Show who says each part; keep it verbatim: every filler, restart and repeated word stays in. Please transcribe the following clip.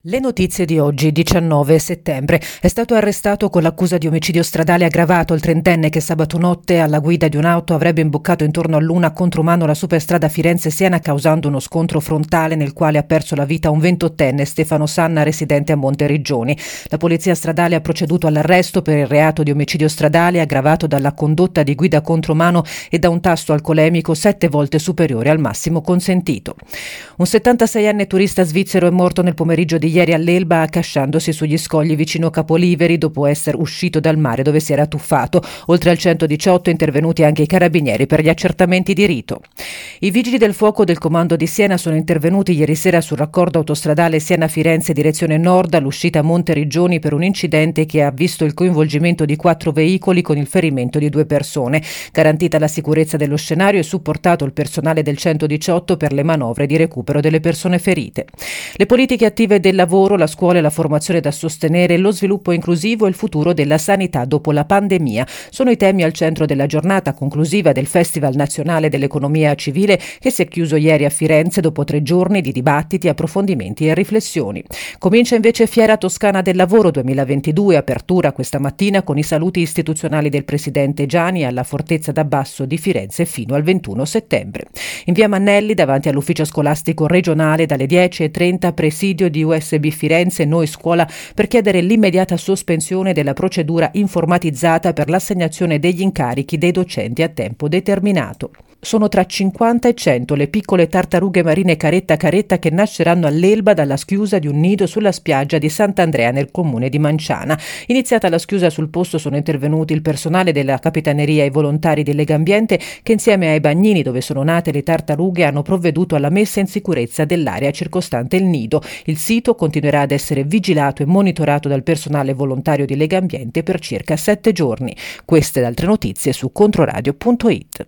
Speaker 1: Le notizie di oggi, diciannove settembre. È stato arrestato con l'accusa di omicidio stradale aggravato il trentenne che sabato notte alla guida di un'auto avrebbe imboccato intorno all'una contromano la superstrada Firenze-Siena causando uno scontro frontale nel quale ha perso la vita un ventottenne, Stefano Sanna, residente a Monteriggioni. La polizia stradale ha proceduto all'arresto per il reato di omicidio stradale aggravato dalla condotta di guida contromano e da un tasso alcolemico sette volte superiore al massimo consentito. Un settantaseienne turista svizzero è morto nel pomeriggio di ieri all'Elba accasciandosi sugli scogli vicino Capoliveri dopo essere uscito dal mare dove si era tuffato. Oltre al centodiciotto intervenuti anche i carabinieri per gli accertamenti di rito. I vigili del fuoco del comando di Siena sono intervenuti ieri sera sul raccordo autostradale Siena-Firenze direzione nord all'uscita Monteriggioni per un incidente che ha visto il coinvolgimento di quattro veicoli con il ferimento di due persone. Garantita la sicurezza dello scenario e supportato il personale del centodiciotto per le manovre di recupero delle persone ferite. Le politiche attive del lavoro, la scuola e la formazione da sostenere, lo sviluppo inclusivo e il futuro della sanità dopo la pandemia sono i temi al centro della giornata conclusiva del Festival Nazionale dell'Economia Civile che si è chiuso ieri a Firenze dopo tre giorni di dibattiti, approfondimenti e riflessioni. Comincia invece Fiera Toscana del Lavoro duemilaventidue, apertura questa mattina con i saluti istituzionali del presidente Giani alla Fortezza d'Abbasso di Firenze fino al ventuno settembre. In via Mannelli, davanti all'ufficio scolastico regionale, dalle dieci e trenta presidio di U S B Firenze Noi Scuola per chiedere l'immediata sospensione della procedura informatizzata per l'assegnazione degli incarichi dei docenti a tempo determinato. Sono tra cinquanta e cento le piccole tartarughe marine caretta caretta che nasceranno all'Elba dalla schiusa di un nido sulla spiaggia di Sant'Andrea nel comune di Manciana. Iniziata la schiusa sul posto sono intervenuti il personale della Capitaneria e i volontari di Legambiente che insieme ai bagnini dove sono nate le tartarughe hanno provveduto alla messa in sicurezza dell'area circostante il nido. Il sito continuerà ad essere vigilato e monitorato dal personale volontario di Legambiente per circa sette giorni. Queste ed altre notizie su controradio punto it.